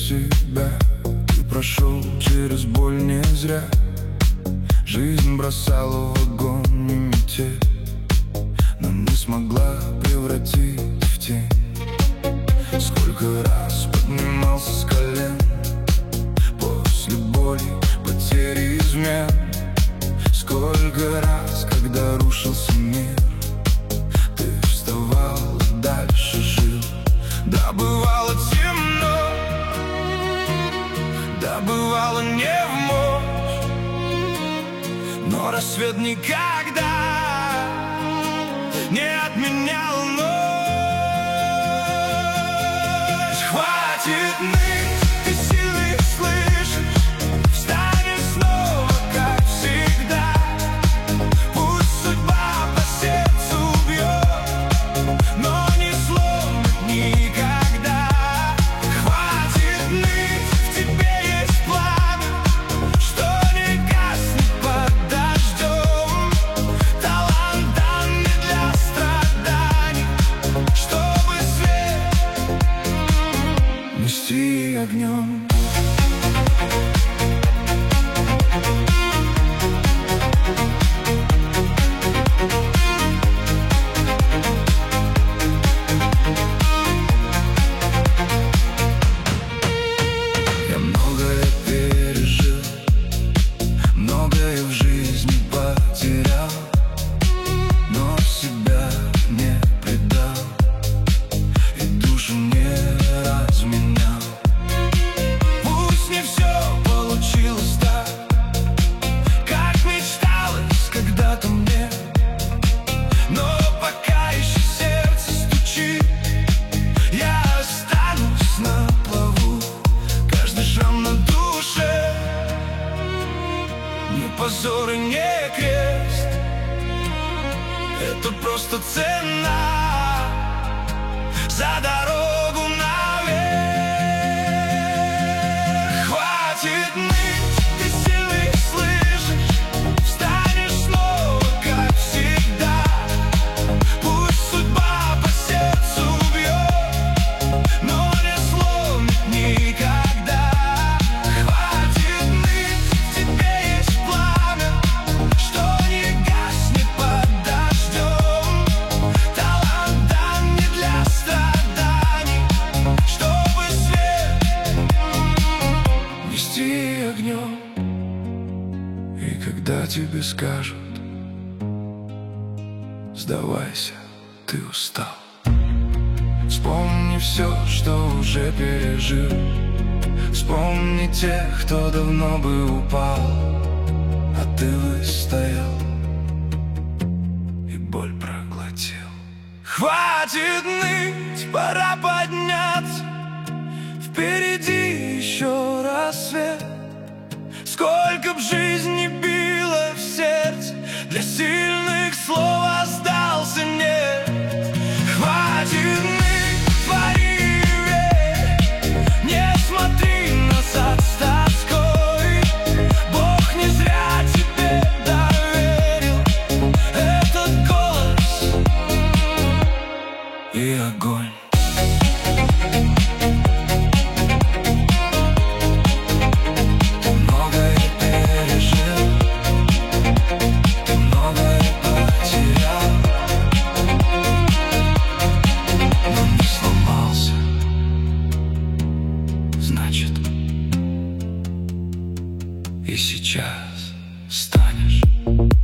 себя. Ты прошел через боль не зря. Жизнь бросала в огонь и метель, но не смогла превратить в тень. Сколько раз поднимался с колен после боли, потери, измен. Сколько раз, когда рушился мир, ты вставал и дальше жил. Да, бывало темно, да, бывало не в мощь, но рассвет никогда не отменял ночь. Хватит ныть, ты силы слышишь, встанешь снова, как всегда. Пусть судьба по сердцу бьет, но не сломит никогда. Хватит ныть, в тебе есть пламя, что не гаснет под дождем. Талант дан не для страданий, чтобы свет нести огнем. Я многое пережил, многое в жизни потерял, но себя не предал и душу не разменял. Пусть не все получилось так, как мечталось когда-то мне, но пока еще сердце стучит, я останусь на плаву. Каждый шрам на душе не позор и не крест, это просто цена за дорогу наверх. Хватит ныть, ты силы слышишь, встанешь снова, как всегда. Пусть судьба по сердцу бьет, но не сломит никогда. Хватит ныть, в тебе есть пламя, что не гаснет под дождем. Талант дан не для страданий, чтобы свет нести огнем. И когда тебе скажут: сдавайся, ты устал, вспомни все, что уже пережил. Вспомни тех, кто давно бы упал, а ты выстоял и боль проглотил. Хватит ныть, пора подняться, впереди еще рассвет. Сколько б жизни било в сердце, для сильных слов остался нет. Хватит ныть, твори и верь, не смотри назад с тоской. Бог не зря тебе доверил этот голос и огонь. Многое пережил, ты многое потерял, но не сломался, значит, и сейчас станешь.